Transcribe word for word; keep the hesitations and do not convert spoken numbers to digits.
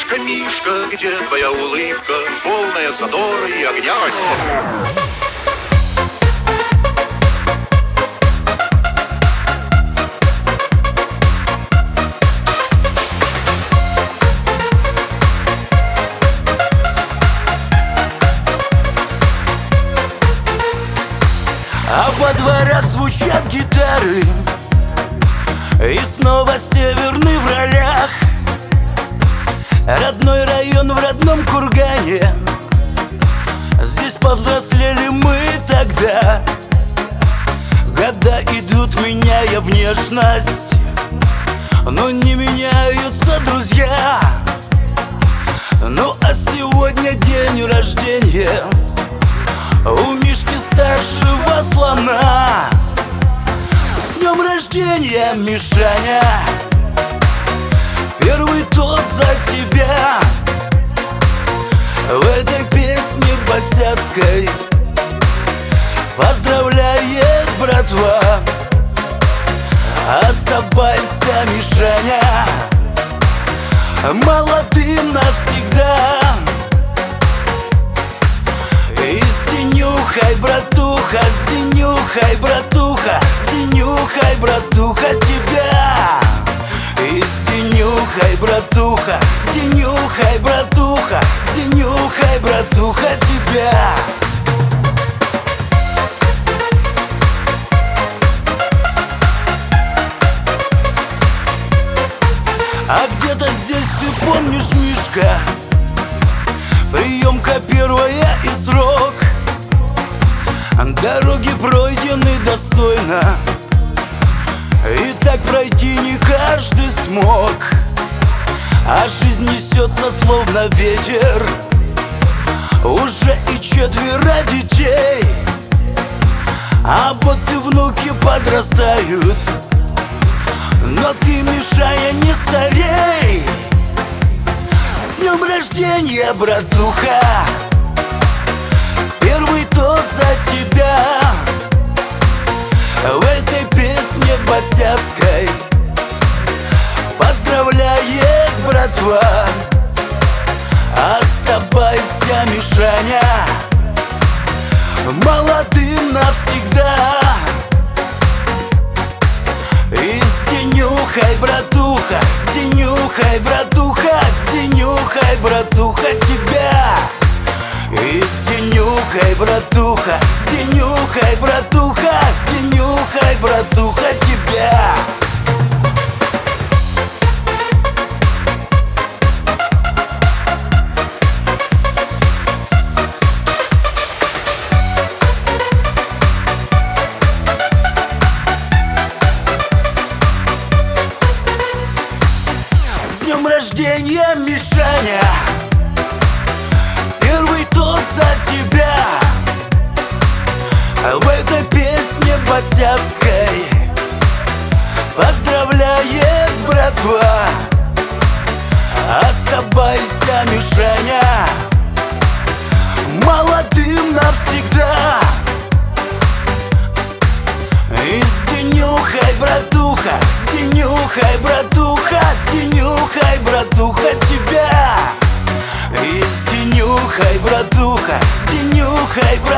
Мишка, Мишка, где твоя улыбка, полная задора и огня? А во дворах звучат гитары, и снова северный в ролях. Родной район в родном кургане, здесь повзрослели мы тогда. Года идут, меняя внешность, но не меняются друзья. Ну а сегодня день рождения у Мишки старшего слона. С днем рождения, Мишаня! Первый тост за тебя в этой песне босяцкой. Поздравляет братва, оставайся, Мишаня, молодым навсегда. И с денюхой, братуха, с денюхой, братуха, с денюхой, братуха, тебя. И с денюхой, братуха, с денюхой, братуха, с денюхой, братуха, тебя. А где-то здесь ты помнишь, Мишка, приемка первая и срок. Дороги пройдены достойно, и так пройти не каждый смог. А жизнь несется словно ветер, уже и четверо детей. А вот и внуки подрастают, но ты, Мишаня, не старей. С днем рождения, братуха! Первый тост за тебя в этой песне босяцкой. Поздравляет братва, оставайся, Мишаня, молодым навсегда. И с денюхой, братуха, с денюхой, братуха, с денюхой, братуха, тебя. И с денюхой, братуха, с денюхой, братуха, с денюхой, братуха, тебя. С днем рождения, Мишаня! Первый тост за тебя в этой песне босяцкой. Поздравляет братва, оставайся, Мишаня, молодым навсегда. И с денюхой, братуха, с денюхой, братуха, с денюхой, братуха, тебя. И с денюхой, братуха, с денюхой, братуха.